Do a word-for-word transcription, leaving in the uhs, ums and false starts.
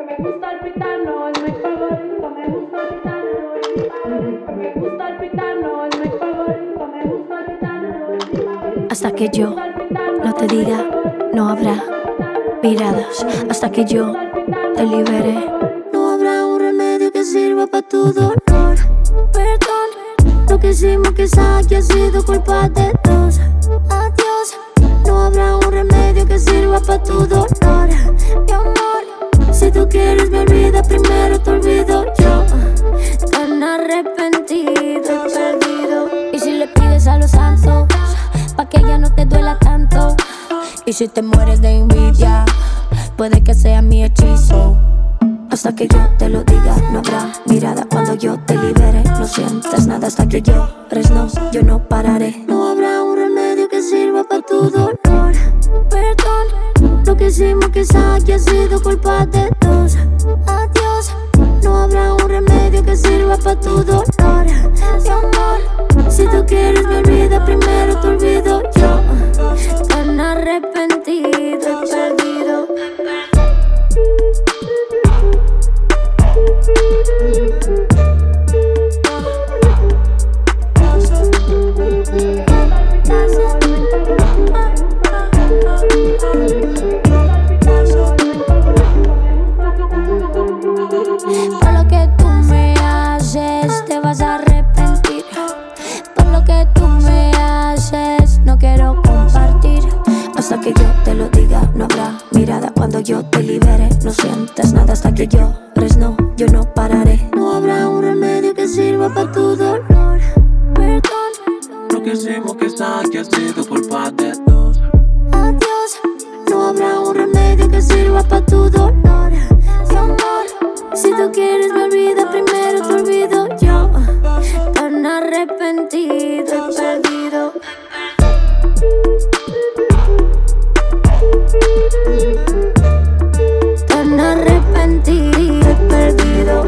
Me gusta el pitano, es mi favorito. Me gusta el pitano, es mi favorito. Me gusta el pitano, es mi favorito. Me gusta el pitano, es mi favorito. Hasta que yo no te diga, no habrá miradas. Hasta que yo te libere, no habrá un remedio que sirva para tu dolor. Perdón, lo que hicimos quizá que ha sido culpa de dos. Adiós, no habrá un remedio que sirva para tu dolor. Mi amor, si tú quieres me olvida, primero te olvido yo. Tan arrepentido, perdido. Y si le pides a los santos pa' que ya no te duela tanto. Y si te mueres de envidia, puede que sea mi hechizo. Hasta que yo te lo diga, no habrá mirada. Cuando yo te libere, no sientas nada. Hasta que yo no, yo no pararé. No habrá un remedio que sirva para tu dolor. Perdón, lo que hicimos quizá que ha sido culpa de dos. Adiós, no habrá un remedio que sirva para tu dolor. Mi amor, si tú quieres me olvida, primero te olvido yo. Tan arrepentido, perdido. Por lo que tú me haces, te vas a arrepentir. Por lo que tú me haces, no quiero compartir. Hasta que yo te lo diga, no habrá mirada. Cuando yo te libere, no sientas nada. Hasta que yo no, yo no pararé. No habrá un remedio que sirva para tu dolor. Perdón, lo que hicimos quizá que ha sido culpa de dos. adiós, no habrá un remedio que sirva para tu dolor. Mi amor, si tú quieres me olvida, primero te olvido yo. Tan arrepentido y perdido. Tan arrepentido y perdido.